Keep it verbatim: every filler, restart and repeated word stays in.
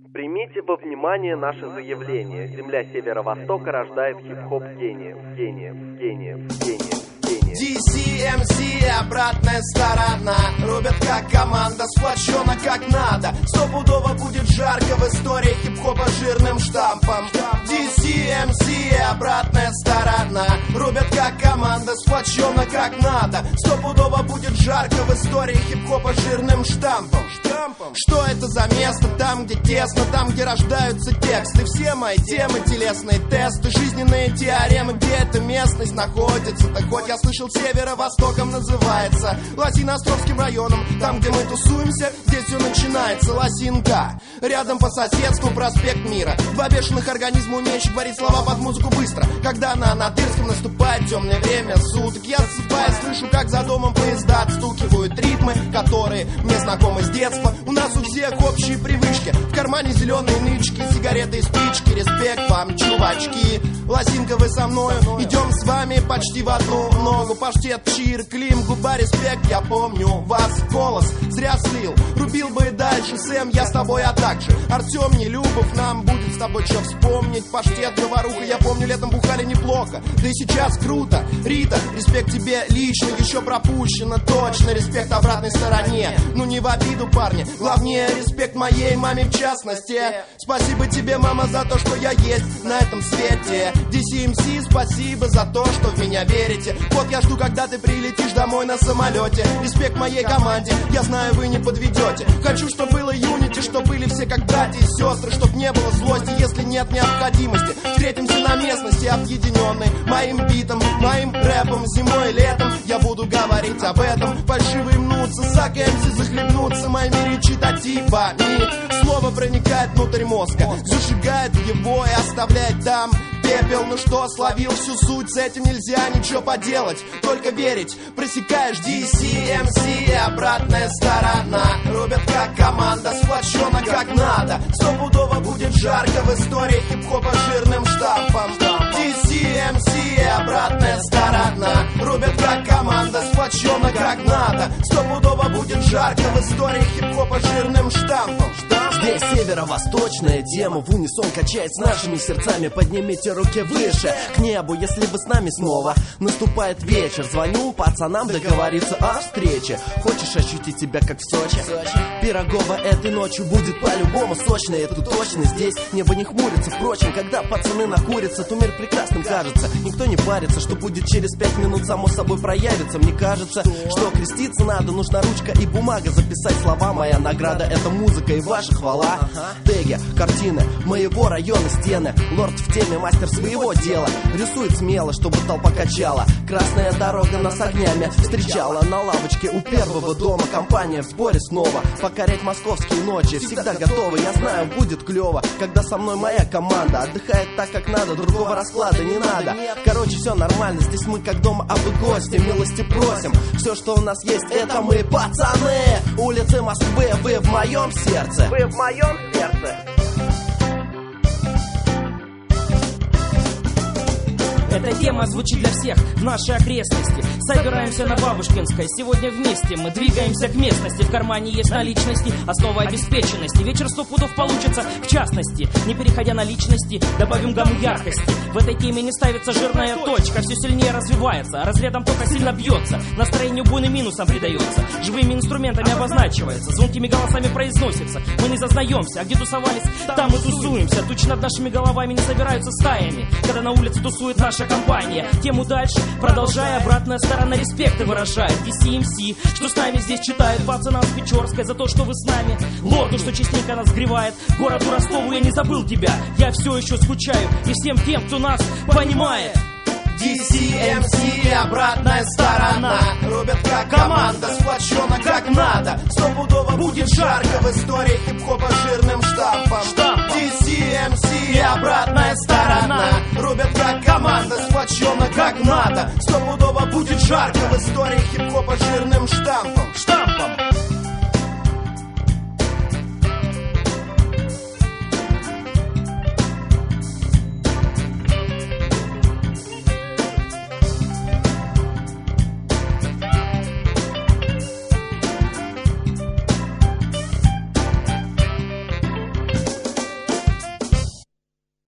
Примите во внимание наше заявление. Земля Северо-Востока рождает хип-хоп гениев, гениев, гениев, гениев, гениев. ди си эм си, обратная сторона. Рубят как команда, сплочена как надо. Стопудово будет жарко в истории хип-хопа жирным штампом. ди си эм си, обратная сторона. Рубят как команда, сплочена как надо. Стопудово будет жарко в истории хип-хопа жирным штампом. Что это за место? Там, где тесно, там, где рождаются тексты. Все мои темы, телесные тесты, жизненные теоремы. Где эта местность находится? Так хоть я слышал, Северо-Востоком называется. Лосиноостровским районом, там, где мы тусуемся, здесь все начинается. Лосинка, рядом по соседству проспект Мира. Два бешеных организма, умеющих говорить слова под музыку быстро. Когда на Анадырском наступает темное время суток, я засыпаю, слышу, как за домом поезда отстукивают ритмы, которые мне знакомы с детства. У нас у всех общие привычки. В кармане зеленые нычки, сигареты и спички. Респект вам, чувачки. Лосинка, вы со мною, идем с вами почти в одну ногу. Паштет, чир, клим, губа, респект. Я помню вас, голос зря слил. Рубил бы и дальше, Сэм, я с тобой, а также Артем, Нелюбов, нам будет с тобой что вспомнить. Паштет, говоруха, я помню, летом бухали неплохо. Да и сейчас круто. Рита, респект тебе лично, еще пропущено точно. Респект обратной стороне, ну не в обиду, парни. Главнее, респект моей маме в частности. Спасибо тебе, мама, за то, что я есть на этом свете. ди си эм си, спасибо за то, что в меня верите. Вот я жду, когда ты прилетишь домой на самолете. Респект моей команде, я знаю, вы не подведете. Хочу, чтобы было юнити, чтобы были все как братья и сестры, чтобы не было злости, если нет необходимости. Встретимся на местности, объединенной моим битом, моим рэпом. Зимой и летом я буду говорить об этом. Фальшивые мнутся, сакаемся, захлебнутся моими речитативами. Слово проникает внутрь мозга, зажигает его и оставляет там пепел. Ну что, словил всю суть, с этим нельзя ничего поделать, только верить. Просекаешь ди си эм си, обратная сторона. Рубят как команда, сплочена как надо. Стопудово будет жарко в истории хип-хопа жирным штампом. ди си эм си, обратная сторона. Рубят как команда, сплочена как надо. Стопудово будет жарко в истории хип-хопа жирным штампом. Здесь северо-восточная тема в унисон качает с нашими сердцами. Поднимите руки выше, к небу, если вы с нами снова. Наступает вечер, звоню пацанам договориться о встрече. Хочешь ощутить себя как в Сочи? Пирогова этой ночью будет по-любому сочно, это точно. Здесь небо не хмурится, впрочем, когда пацаны накурятся, то мир прекрасным кажется. Никто не парится, что будет через пять минут само собой проявится. Мне кажется, что креститься надо, нужна ручка и бумага. Записать слова, моя награда — это музыка и ваша хвала. Теги, картины моего района, стены. Лорд в теме, мастер своего дела. Рисует смело, чтобы толпа качала. Красная дорога нас огнями встречала. На лавочке у первого дома компания в сборе снова. Покорять московские ночи всегда готова. Я знаю, будет клево, когда со мной моя команда отдыхает так, как надо, другого расклада не надо. Короче, все нормально, здесь мы как дома, а вы гости. Милости просим, все, что у нас есть, это мы, пацаны. Улицы Москвы, вы в моем сердце. Вы в моем сердце. Эта тема звучит для всех в нашей окрестности. Собираемся на Бабушкинской, сегодня вместе мы двигаемся к местности. В кармане есть наличности, основа обеспеченности. Вечер сто пудов получится в частности. Не переходя на личности, добавим гамму яркости. В этой теме не ставится жирная точка, все сильнее развивается, разрядом только сильно бьется. Настроению буйным минусом придается, живыми инструментами обозначивается, звонкими голосами произносится. Мы не зазнаемся, а где тусовались, там и тусуемся. Тучи над нашими головами не собираются стаями, когда на улице тусует наша компания. Тему дальше, продолжая, обратная сторона респекта выражает ди си эм си, что с нами здесь читают пацанам с Печорской за то, что вы с нами. Лорду, что частенько нас гревает, городу Ростову я не забыл тебя, я все еще скучаю, и всем тем, кто нас понимает. ди си эм си, обратная сторона. Рубят как команда, сплочена как надо. Стопудово будет жарко в истории хип-хопа жирным штампом. ди си эм си, обратная сторона. Рубят как команда, сплочена как надо. Стопудово будет жарко в истории хип-хопа жирным штампом. Штампом.